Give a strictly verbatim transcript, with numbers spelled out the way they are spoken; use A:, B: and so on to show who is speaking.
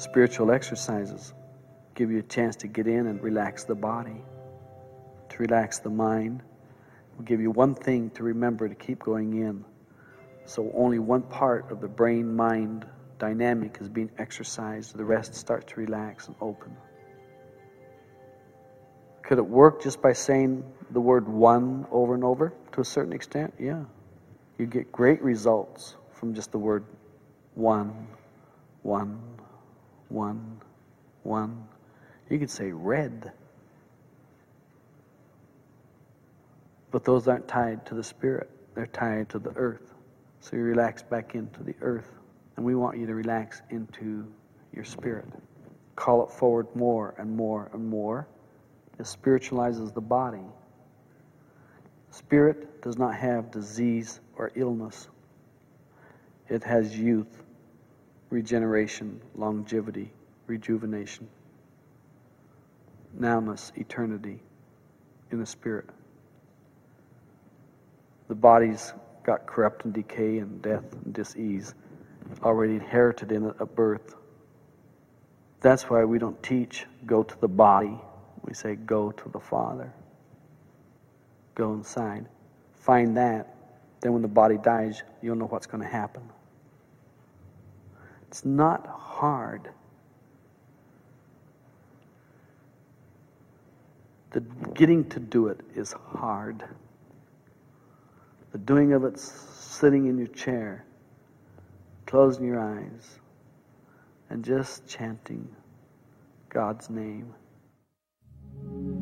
A: Spiritual exercises give you a chance to get in and relax the body, to relax the mind. Will give you one thing to remember to keep going in. So only one part of the brain-mind dynamic is being exercised. The rest starts to relax and open. Could it work just by saying the word one over and over to a certain extent? Yeah. You get great results from just the word one, one, one, one. You could say red. But those aren't tied to the spirit. They're tied to the earth. So you relax back into the earth. And we want you to relax into your spirit. Call it forward more and more and more. It spiritualizes the body. Spirit does not have disease or illness. It has youth, regeneration, longevity, rejuvenation, nowness, eternity in the spirit. The body's got corrupt and decay and death and dis-ease already inherited in it at birth. That's why we don't teach go to the body. We say go to the Father. Go inside. Find that. Then when the body dies, you'll know what's going to happen. It's not hard. The getting to do it is hard. The doing of it's sitting in your chair, closing your eyes, and just chanting God's name.